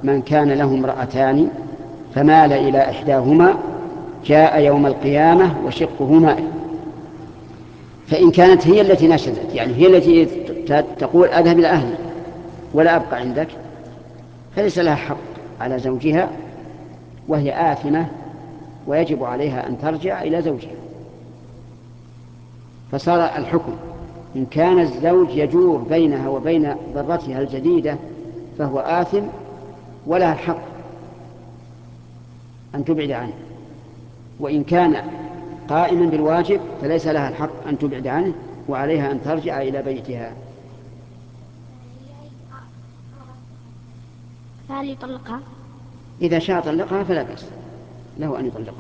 من كان له امرأتان فمال إلى إحداهما جاء يوم القيامة وشقه مائل. فإن كانت هي التي نشزت، يعني هي التي تقول أذهب إلى أهلي ولا أبقى عندك، فليس لها حق على زوجها، وهي آثمة ويجب عليها أن ترجع إلى زوجها. فصار الحكم إن كان الزوج يجور بينها وبين ضرتها الجديدة فهو آثم ولها الحق أن تبعد عنه، وإن كان قائما بالواجب فليس لها الحق أن تبعد عنه، وعليها أن ترجع إلى بيتها. فهل يطلقها؟ إذا شاء طلقها فلا بأس له أن يطلقها.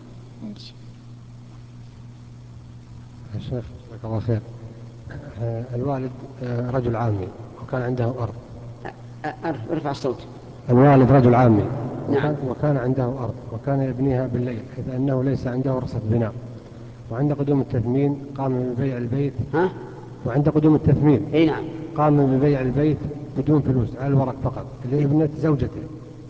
الشيخ جزاك الله خير. الوالد رجل عامي وكان عنده أرض. ارفع الصوت. الوالد رجل عامي نعم. وكان عنده أرض وكان يبنيها بالليل، حيث أنه ليس عنده رخصة بناء، وعند قدوم التثمين قام ببيع البيت. وعند قدوم التثمين أي نعم قام ببيع البيت بدون فلوس، على الورق فقط، لابنة زوجته.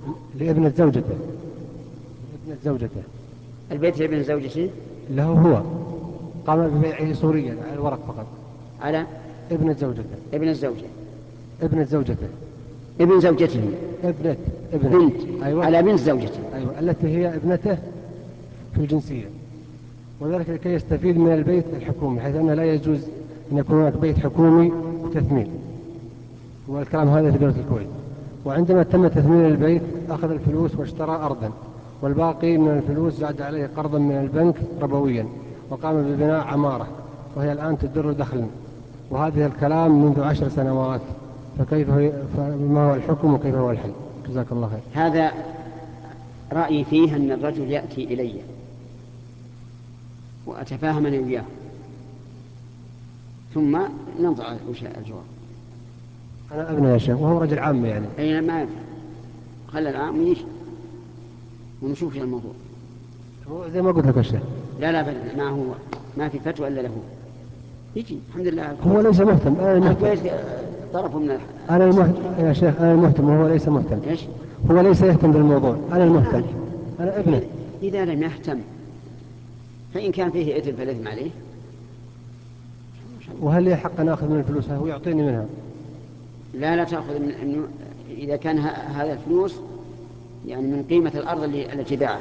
البيت لابن زوجته له هو، قام ببيعه صوريا على الورق فقط على ابنة زوجته. ابن زوجته ابن زوجته بنت. أيوة. على بنت زوجته. أيوة. التي هي ابنته في الجنسية، وذلك لكي يستفيد من البيت الحكومي، حيث أنه لا يجوز أن يكون هناك بيت حكومي وتثمين، والكلام هذا في دولة الكويت. وعندما تم تثمين البيت أخذ الفلوس واشترى أرضا، والباقي من الفلوس زاد عليه قرضا من البنك ربويا، وقام ببناء عمارة وهي الآن تدر دخلا، وهذه الكلام منذ 10 سنوات. ما هو الحكم وكيف هو الحل؟ جزاك الله خير. هذا رأيي فيه أن الرجل يأتي إلي وأتفاهم أنا وياه ثم ننظر وش الجواب. أنا أبنى يا شيخ وهو رجل عام يعني. أي ما ينفع، خلى العام يجي ونشوف الموضوع. هو زي ما قلت لك يا شيخ. لا ما هو ما في فتوى إلا له يجي الحمد لله. هو ليس مهتم. طرف من أنا المهتم يا شيخ، أنا المهتم وهو ليس مهتم. إيش؟ هو ليس يهتم بالموضوع، أنا المهتم. أنا ابنه. إذا لم يهتم فإن كان فيه إثم فالإثم عليه. وهل لي حق أن أخذ من الفلوس؟ هو يعطيني منها. لا تأخذ من إذا كان هذا الفلوس يعني من قيمة الأرض التي باعها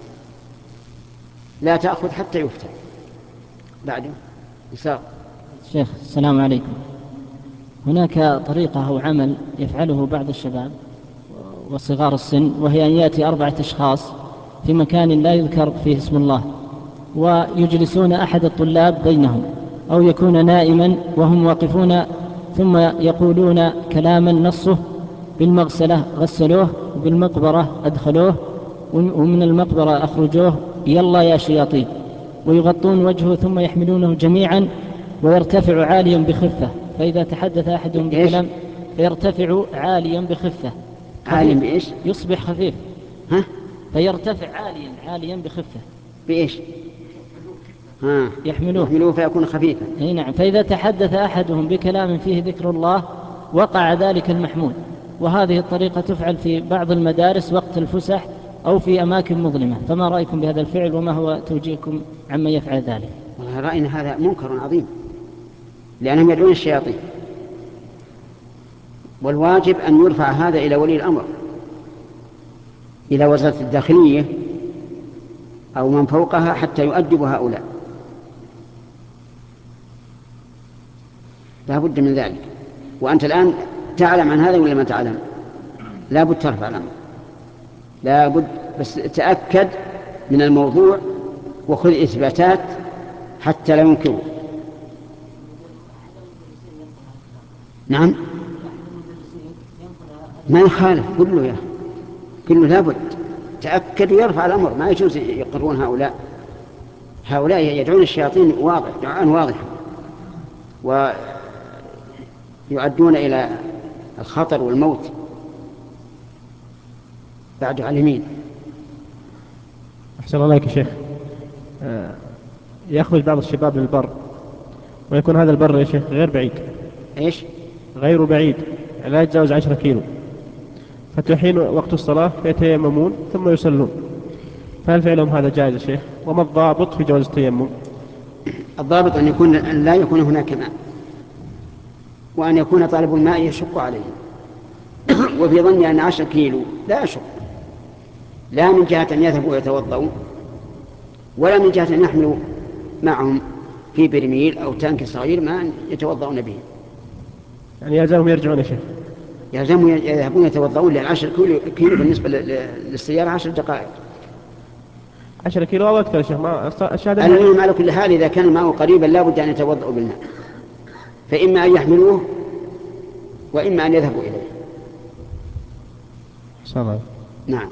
لا تأخذ حتى يفتح. بعده إساق. شيخ السلام عليكم. هناك طريقة أو عمل يفعله بعض الشباب وصغار السن، وهي أن يأتي 4 أشخاص في مكان لا يذكر فيه اسم الله، ويجلسون أحد الطلاب بينهم، أو يكون نائما وهم واقفون، ثم يقولون كلاما نصه: بالمغسلة غسلوه، وبالمقبرة أدخلوه، ومن المقبرة أخرجوه، يلا يا شياطين، ويغطون وجهه ثم يحملونه جميعا ويرتفع عاليا بخفة. فإذا تحدث أحدهم بكلام فيرتفع عاليا بخفة. عاليا بإيش؟ يصبح خفيف. فيرتفع عاليا بخفة. بإيش؟ يحملوه فيكون خفيفا. أي نعم. فإذا تحدث أحدهم بكلام فيه ذكر الله وقع ذلك المحمول. وهذه الطريقة تفعل في بعض المدارس وقت الفسح أو في أماكن مظلمة. فما رأيكم بهذا الفعل وما هو توجيهكم عمن يفعل ذلك؟ والله رأينا هذا منكر عظيم، لأنهم يدعون الشياطين، والواجب أن يرفع هذا إلى ولي الأمر، إلى وزارة الداخلية أو من فوقها، حتى يؤدب هؤلاء. لا بد من ذلك. وأنت الآن تعلم عن هذا ولا ما تعلم؟ لا بد ترفع الأمر، لا بد، بس تأكد من الموضوع وخذ إثباتات حتى لا ينكروا. نعم ما يخالف كله لا بد تأكد ويرفع الأمر. ما يجوز يقرون هؤلاء يدعون الشياطين دعاء واضح، ويعدون إلى الخطر والموت. بعد على اليمين. أحسن الله عليك يا شيخ. يخرج بعض الشباب للبر، ويكون هذا البر يا شيخ غير بعيد. إيش؟ غير بعيد، لا يتجاوز 10 كيلو. فتحين وقت الصلاة فيتيممون ثم يصلون، فهل فعلهم هذا جائز يا شيخ؟ وما الضابط في جواز التيمم؟ الضابط أن لا يكون هناك ماء، وأن يكون طالب الماء يشق عليه. وفي ظني أن 10 كيلو لا يشق، لا من جهة أن يذهبوا ويتوضؤوا، ولا من جهة أن يحملوا معهم في برميل أو تانك صغير ما يتوضؤون به. يعني يلزمهم يرجعون يا شيخ؟ يلزمهم يذهبون يتوضؤون، لأن 10 كيلو بالنسبة للسيارة 10 دقائق. 10 كيلو أو أكثر يا شيخ؟ ما المهم على كل حال إذا كان الماء قريبا لا بد أن يتوضؤوا بالماء، فإما أن يحملوه وإما أن يذهبوا إليه. صلى. نعم.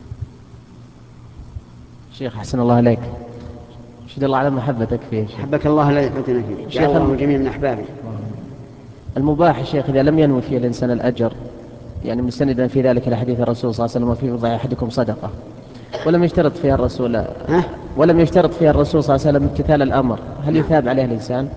شيخ أحسن الله عليك، أشهد الله على محبتك فيه. حبك الله لا يحبتنا فيه، جعل الله جميع من أحبابه. المباح شيخ إذا لم ينوي فيه الإنسان الأجر، يعني مستندا في ذلك لحديث الرسول صلى الله عليه وسلم وفي بضع أحدكم صدقة، ولم يشترط فيها الرسول صلى الله عليه وسلم امتثال الأمر، هل يثاب عليه الإنسان؟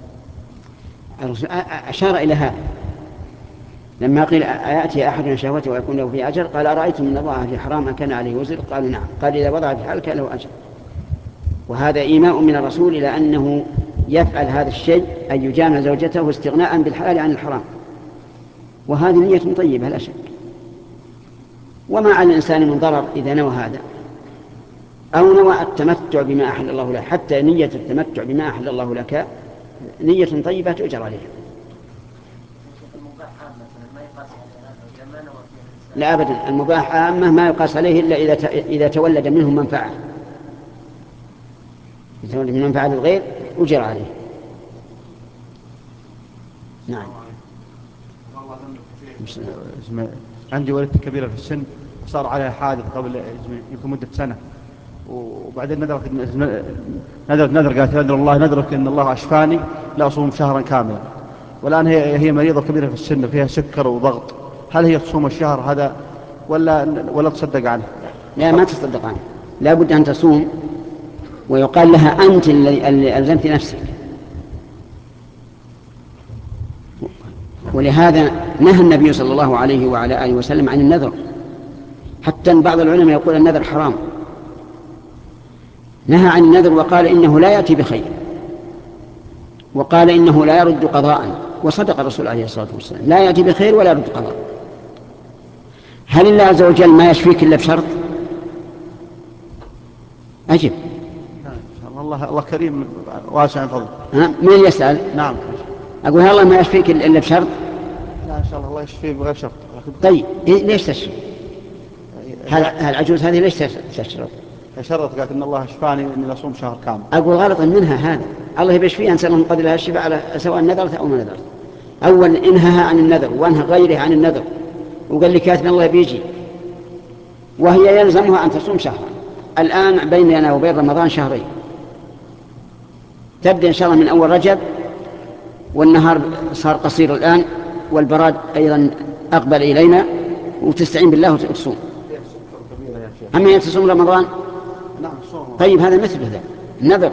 أشار إلى هذا لما قيل أيأتي أحدنا شهوته ويكون له فيه أجر، قال أرأيتم من وضعها في حرام كان عليه وزر؟ قالوا نعم. قال إذا وضع في حال كان له أجر. وهذا إيماء من الرسول إلى أنه يفعل هذا الشيء أن يجامع زوجته استغناء بالحلال عن الحرام، وهذه نية طيبة لا شك. وما على الإنسان من ضرر إذا نوى هذا أو نوى التمتع بما أحل الله له، حتى نية التمتع بما أحل الله لك نية طيبة تؤجر عليها. لا أبدا، المباح عامة ما يقاس عليه إلا إذا تولد منه منفعة، إذا تولد من منفعة للغير أجر عليه. نعم. عندي والدتي كبيرة في السن وصار عليها حادث قبل يمكن مدة سنة، وبعدين نذر قالت نذر الله نذرك إن الله أشفاني لا أصوم شهرا كاملا، والآن هي مريضة كبيرة في السن وفيها سكر وضغط، هل هي تصوم الشهر هذا ولا تصدق عنه؟ لا، ما تصدق عنه، لا بد أن تصوم، ويقال لها أنت اللي ألزمت نفسك. ولهذا نهى النبي صلى الله عليه وعلى آله وسلم عن النذر، حتى بعض العلماء يقول النذر حرام، نهى عن النذر وقال إنه لا يأتي بخير، وقال إنه لا يرد قضاء، وصدق الرسول عليه الصلاة والسلام، لا يأتي بخير ولا يرد قضاء. هل الله عز وجل ما يشفيك إلا بشرط؟ أجب. الله كريم واسع فضل. من يسأل؟ نعم. أقول الله ما يشفيك إلا بشرط؟ لا إن شاء الله يشفيه بغير شرط. طيب ليش تشفي؟ العجوز هذه ليش تشرط؟ شرط قالت إن الله شفاني إني أصوم شهر كامل. أقول غلط منها هذا، الله يشفيها أنسأل من قدر لها الشفاء على سواء نذرت أو ما نذرت. أول إنهاها عن النذر وأنهى غيره عن النذر، وقال لي كاتب الله بيجي، وهي يلزمها أن تصوم شهرا. الآن بيننا وبين رمضان شهرين، تبدأ إن شاء الله من أول رجب، والنهار صار قصير الآن، والبراد أيضا أقبل إلينا، وتستعين بالله وتصوم. أما هي تصوم رمضان؟ نعم. طيب هذا مثل هذا النذر،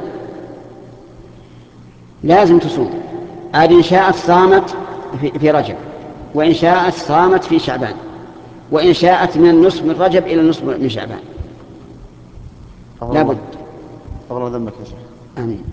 لازم تصوم. عاد إن شاءت صامت في رجب، وإن شاءت صامت في شعبان، وإن شاءت من النصف من رجب إلى النصف من شعبان. لابد. الله ذنبك يا شيخ. آمين.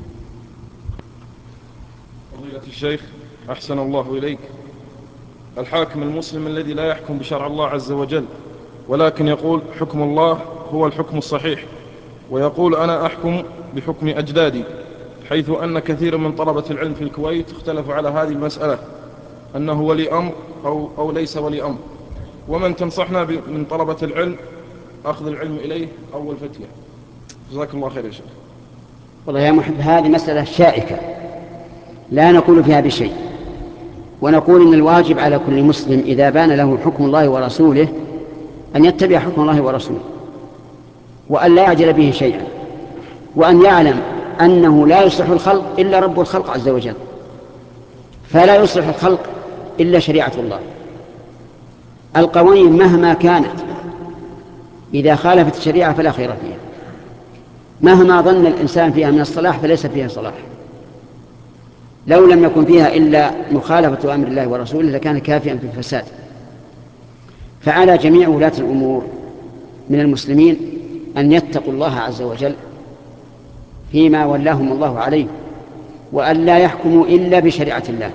فضيلة الشيخ أحسن الله إليك، الحاكم المسلم الذي لا يحكم بشرع الله عز وجل، ولكن يقول حكم الله هو الحكم الصحيح، ويقول أنا أحكم بحكم أجدادي، حيث أن كثير من طلبة العلم في الكويت اختلفوا على هذه المسألة، أنه ولي أمر أو ليس ولي أمر، ومن تنصحنا من طلبة العلم أخذ العلم إليه أول فتية؟ جزاك الله خير يا شيخ. والله يا محب، هذه مسألة شائكة لا نقول فيها بشيء، ونقول إن الواجب على كل مسلم إذا بان له حكم الله ورسوله أن يتبع حكم الله ورسوله، وأن لا يعجل به شيئا، وأن يعلم أنه لا يصلح الخلق إلا رب الخلق عز وجل، فلا يصلح الخلق إلا شريعة الله. القوانين مهما كانت إذا خالفت الشريعة فلا خير فيها، مهما ظن الإنسان فيها من الصلاح فليس فيها صلاح. لو لم يكن فيها إلا مخالفة أمر الله ورسوله لكان كافيا في الفساد. فعلى جميع ولاة الأمور من المسلمين أن يتقوا الله عز وجل فيما ولاهم الله عليه، وأن لا يحكموا إلا بشريعة الله،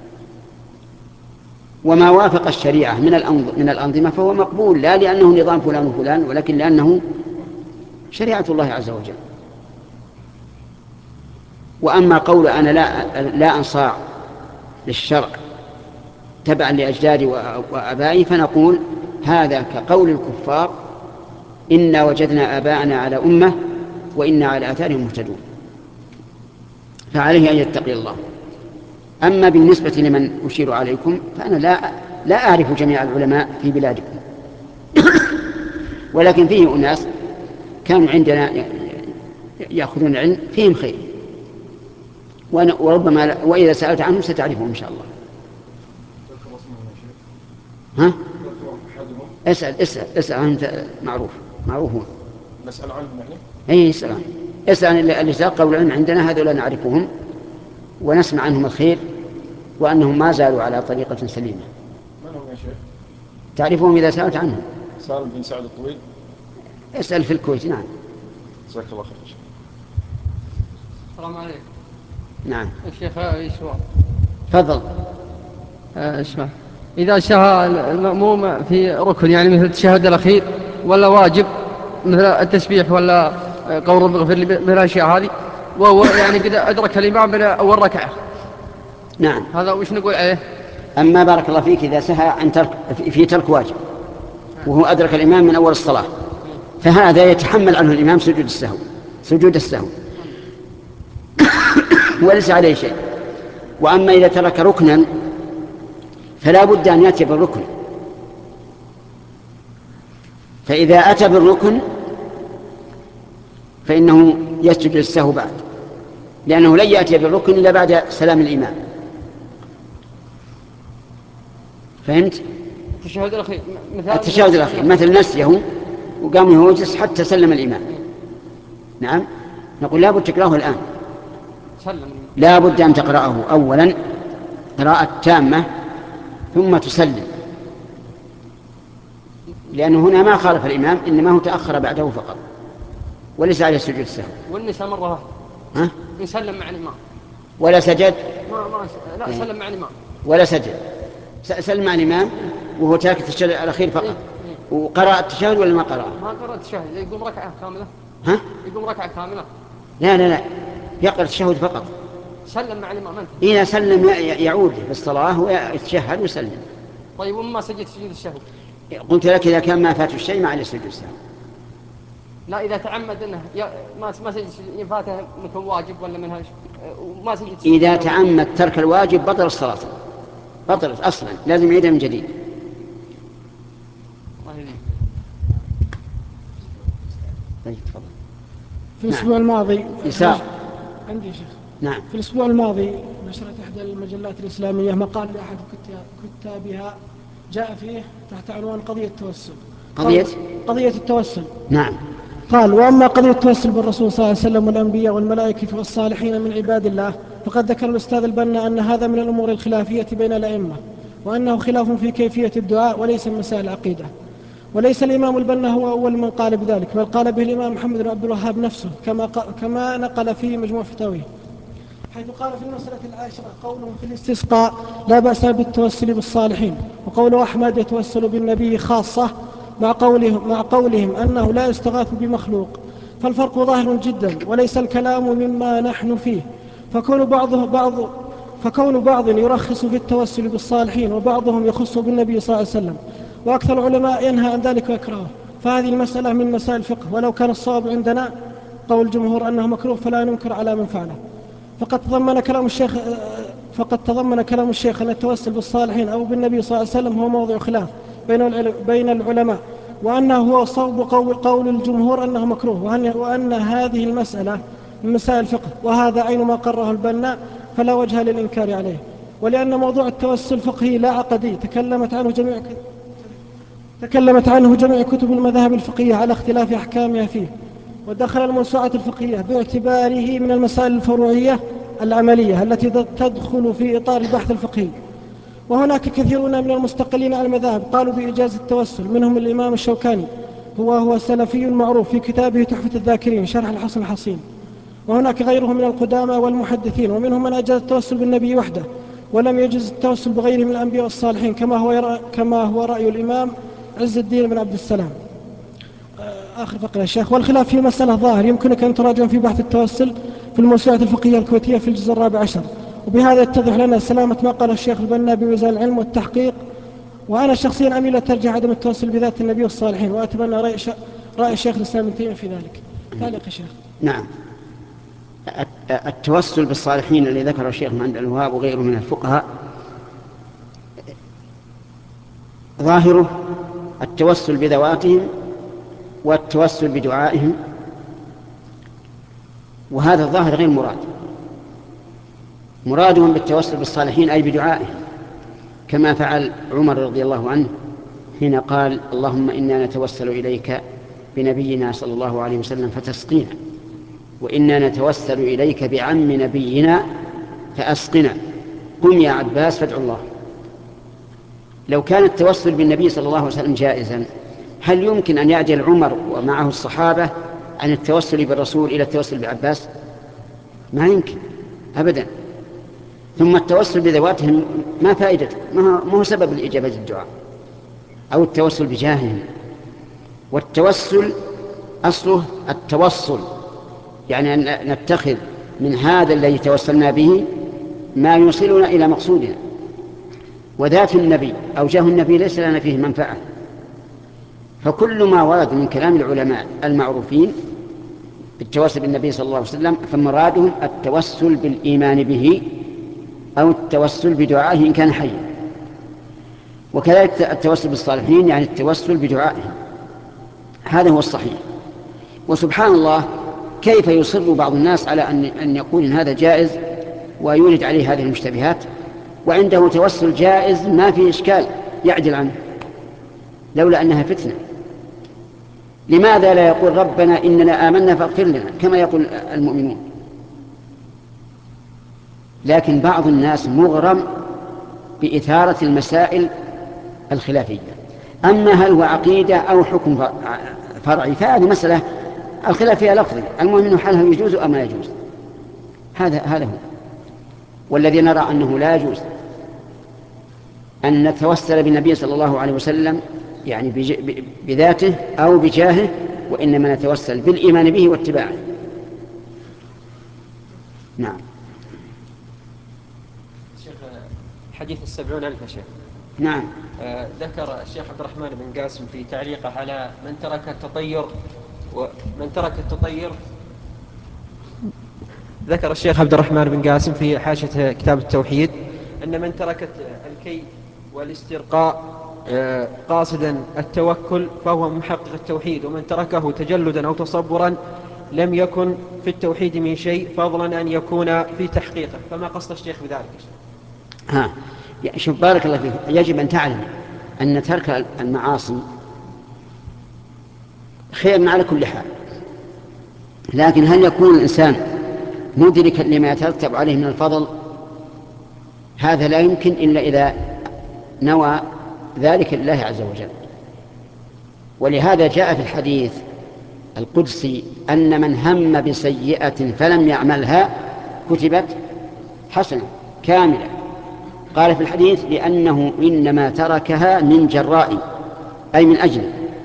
وما وافق الشريعة من الأنظمة فهو مقبول، لا لأنه نظام فلان وفلان، ولكن لأنه شريعة الله عز وجل. وأما قول أنا لا أنصاع للشرع تبعا لأجدادي وأبائي، فنقول هذا كقول الكفار إنا وجدنا آباءنا على أمة وإنا على آثارهم مهتدون، فعليه أن يتقي الله. أما بالنسبة لمن أشير عليكم فأنا لا أعرف جميع العلماء في بلادكم ولكن فيه أناس كانوا عندنا يأخذون العلم فيهم خير، وربما وإذا سألت عنهم ستعرفهم إن شاء الله. ها؟ اسأل عنهم، معروفون. نسأل عنهم يعني؟ أي اسأل عن اللي ساقوا العلم عندنا، هذولا نعرفهم ونسمع عنهم الخير وأنهم ما زالوا على طريقة سليمة. من هم يا شيخ؟ تعرفهم إذا سألت عنهم. سالم بن سعد الطويل. اسأل في الكويت. نعم. جزاك الله خير. السلام عليكم. نعم. الشيخ سؤال. تفضل. اسمع، إذا سهى المأموم في ركن يعني مثل التشهد الأخير ولا واجب مثل التسبيح ولا قول رب اغفر لي من الأشياء هذه، وهو يعني قد أدرك الإمام من أول ركعة، نعم، هذا وش نقول عليه؟ أما بارك الله فيك إذا سهى عن في ترك واجب وهو أدرك الإمام من أول الصلاة فهذا يتحمل عنه الإمام سجود السهو وليس عليه شيء. وأما إذا ترك ركنا فلا بد أن يأتي بالركن، فإذا أتى بالركن فإنه يسجد للسهو بعد، لأنه لن يأتي بالركن إلا بعد سلام الإمام. فهمت؟ التشهد الأخير مثل نسيه وقام يوجس حتى سلم الإمام. نعم، نقول لا بد تقرأه الآن، لا بد أن تقرأه أولا قراءة تامة ثم تسلم، لأنه هنا ما خالف الإمام، إنما هو تأخر بعده فقط وليس عليه سجود السهو. والنساء مرة واحدة. ها؟ يسلم مع الإمام ولا سجد؟ لا سلم مع الإمام ولا سجد، سلم مع الإمام وهو تارك التشهد الأخير فقط. وقرأ التشهد ولا ما قرأ؟ ما قرأ التشهد، يقوم ركعة كاملة. ها؟ يقوم ركعة كاملة. لا يقرأ التشهد فقط. سلم مع الإمام أنت. إذا سلم يعود في الصلاة ويتشهد ويسلم. طيب وما سجد سجود السهو؟ قلت لك إذا كان ما فات الشيء ما عليه سجود السهو. لا إذا تعمد أنه ما سجد يفاته مثل واجب ولا منها وما سجد. إذا تعمد ترك الواجب بطل الصلاة، بطلت أصلا، لازم يعيدها من جديد. طيب تفضل. في الأسبوع الماضي يسار عندي شيخ. نعم. في الأسبوع الماضي نشرت إحدى المجلات الإسلامية مقال لأحد كتابها جاء فيه تحت عنوان قضية التوسل. قضية التوسل. نعم. قال: وأما قضية التوسل بالرسول صلى الله عليه وسلم والأنبياء والملائكة والصالحين من عباد الله، فقد ذكر الأستاذ البنا أن هذا من الأمور الخلافية بين الأئمة، وأنه خلاف في كيفية الدعاء وليس من مسائل العقيدة. وليس الإمام البنا هو أول من قال بذلك، بل قال به الإمام محمد بن عبد الوهاب نفسه كما نقل في مجموع فتاويه، حيث قال في المسألة العاشرة: قوله في الاستسقاء لا بأس بالتوسل بالصالحين، وقوله أحمد يتوسل بالنبي خاصة، مع قولهم أنه لا يستغاث بمخلوق، فالفرق ظاهر جدا وليس الكلام مما نحن فيه. فكون بعض يرخص في التوسل بالصالحين وبعضهم يخص بالنبي صلى الله عليه وسلم، وأكثر العلماء ينهى عن ذلك ويكرهه، فهذه المسألة من مسائل الفقه، ولو كان الصواب عندنا قول الجمهور أنه مكروه فلا ننكر على من فعله. فقد تضمن كلام الشيخ أن التوسل بالصالحين أو بالنبي صلى الله عليه وسلم هو موضع خلاف بين العلماء، وأنه هو صوب قول الجمهور أنه مكروه، وأن هذه المسألة من مسائل الفقه، وهذا عين ما قرره البنا، فلا وجه للإنكار عليه. ولأن موضوع التوسل فقهي لا عقدي، تكلمت عنه جميع كتب المذاهب الفقهية على اختلاف أحكامها فيه، ودخل الموسوعات الفقهية باعتباره من المسائل الفروعية العملية التي تدخل في إطار البحث الفقهي. وهناك كثيرون من المستقلين على المذاهب قالوا بإجازة التوسل، منهم الإمام الشوكاني هو سلفي معروف في كتابه تحفة الذاكرين شرح الحصن الحصين. وهناك غيره من القدامى والمحدثين، ومنهم من أجاز التوسل بالنبي وحده ولم يجز التوسل بغيره من الأنبياء والصالحين، كما هو رأي الإمام عز الدين بن عبد السلام. آخر فقرة يا شيخ. والخلاف في مسألة ظاهر يمكنك أن تراجعون في بحث التوسل في الموسوعة الفقهية الكويتية في الجزء 14، وبهذا يتضح لنا سلامة ما قال الشيخ البنا بميزان العلم والتحقيق. وأنا شخصيا أميل ترجع عدم التوسل بذات النبي والصالحين، وأتبنى رأي الشيخ الإسلام ابن تيمية في ذلك. تعليق يا شيخ. نعم. التوسل بالصالحين الذي ذكره الشيخ محمد الوهاب وغيره من الفقهاء ظاهره التوسل بذواتهم والتوسل بدعائهم، وهذا الظاهر غير مراد. مرادهم بالتوسل بالصالحين أي بدعائهم، كما فعل عمر رضي الله عنه حين قال اللهم إنا نتوسل إليك بنبينا صلى الله عليه وسلم فتسقينا، وإنا نتوسل إليك بعم نبينا فأسقنا، قم يا عباس فادعوا الله. لو كان التوسل بالنبي صلى الله عليه وسلم جائزا، هل يمكن أن يعجل عمر ومعه الصحابة عن التوسل بالرسول إلى التوسل بعباس؟ ما يمكن أبدا. ثم التوسل بذواتهم ما فائدته، ما هو سبب الإجابة الدعاء، أو التوسل بجاههم. والتوسل أصله التوصل، يعني أن نتخذ من هذا الذي توسلنا به ما يوصلنا إلى مقصودنا. وذات النبي أو جاه النبي ليس لنا فيه منفعة، فكل ما ورد من كلام العلماء المعروفين بالتوسل بالنبي صلى الله عليه وسلم فمرادهم التوسل بالإيمان به أو التوسل بدعائه إن كان حيا. وكذلك التوسل بالصالحين يعني التوسل بدعائهم، هذا هو الصحيح. وسبحان الله كيف يصر بعض الناس على أن يقول إن هذا جائز ويورد عليه هذه المشتبهات، وعنده توسل جائز ما فيه إشكال يعدل عنه لولا أنها فتنة. لماذا لا يقول ربنا إننا آمنا فاغفر لنا كما يقول المؤمنون؟ لكن بعض الناس مغرم بإثارة المسائل الخلافية. أما هل هو عقيدة أو حكم فرعي فهذه مسألة الخلاف فيها لفظي، المهم أنه حالها يجوز أم لا يجوز. هذا هو. والذي نرى أنه لا يجوز أن نتوسل بالنبي صلى الله عليه وسلم يعني بذاته أو بجاهه، وإنما نتوسل بالإيمان به واتباعه. نعم. شيخ حديث 70,000 يا شيخ. نعم. ذكر الشيخ عبد الرحمن بن قاسم في تعليقه على من ترك التطير ذكر الشيخ عبد الرحمن بن قاسم في حاشية كتاب التوحيد أن من ترك الكي والاسترقاء قاصدا التوكل فهو محقق التوحيد، ومن تركه تجلدا أو تصبرا لم يكن في التوحيد من شيء فضلا أن يكون في تحقيقه. فما قصد الشيخ بذلك؟ شوف بارك الله فيك، يجب أن تعلم أن ترك المعاصي خير على كل حال، لكن هل يكون الإنسان مدركا لما يترتب عليه من الفضل؟ هذا لا يمكن إلا إذا نوى ذلك لله عز وجل. ولهذا جاء في الحديث القدسي أن من هم بسيئة فلم يعملها كتبت حسنة كاملة. قال في الحديث لأنه إنما تركها من جراء أي من أجل.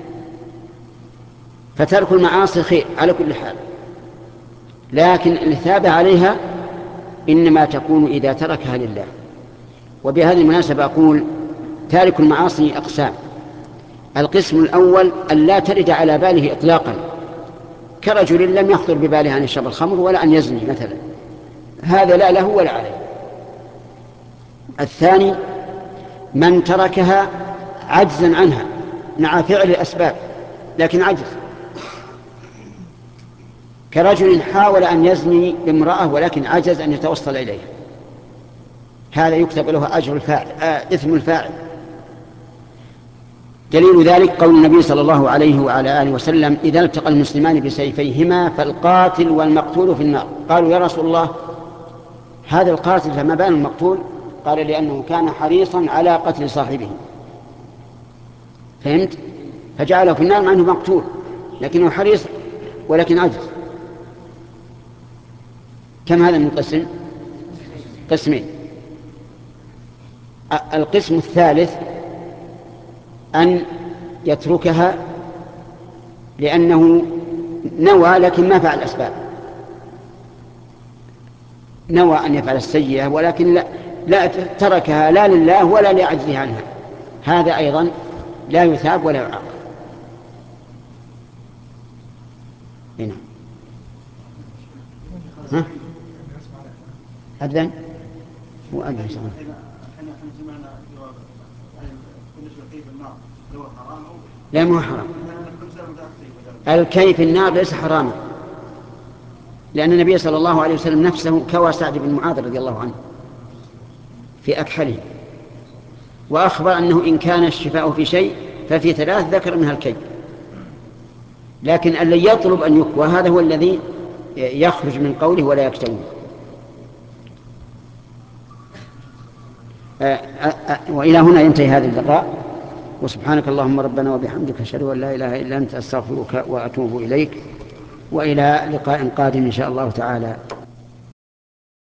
فترك المعاصي خير على كل حال، لكن الإثابة عليها إنما تكون إذا تركها لله. وبهذه المناسبة أقول تارك المعاصي أقسام. القسم الأول أن لا ترد على باله إطلاقا، كرجل لم يخطر بباله أن يشرب الخمر ولا أن يزني مثلا، هذا لا له ولا عليه. الثاني من تركها عجزا عنها مع فعل الأسباب لكن عجز، كرجل حاول أن يزني بامرأة ولكن عجز أن يتوصل إليها، هذا يكتب له أجر الفاعل إثم الفاعل. دليل ذلك قول النبي صلى الله عليه وعلى آله وسلم إذا التقى المسلمان بسيفيهما فالقاتل والمقتول في النار. قالوا يا رسول الله هذا القاتل فما بال المقتول؟ قال لأنه كان حريصا على قتل صاحبه، فهمت؟ فجعله في النار مع أنه مقتول، لكنه حريص ولكن عجز. كم هذا من قسم؟ قسمين. القسم الثالث أن يتركها لأنه نوى لكن ما فعل الأسباب، نوى أن يفعل السيئة ولكن لا تركها لا لله ولا لعجزه عنها، هذا أيضا لا يثاب ولا يعاقب. هنا ها؟ أذن وأذن سمع. لا مو حرام، الكي في النار ليس حراما، لأن النبي صلى الله عليه وسلم نفسه كوى سعد بن معاذ رضي الله عنه في أكحله، وأخبر أنه إن كان الشفاء في شيء ففي 3 ذكر منها الكي، لكن الذي يطلب أن يكوى هذا هو الذي يخرج من قوله ولا يكتوي. وإلى هنا ينتهي هذا اللقاء، وسبحانك اللهم ربنا وبحمدك أشهد أن لا إله إلا أنت أستغفرك وأتوب إليك، وإلى لقاء قادم إن شاء الله تعالى.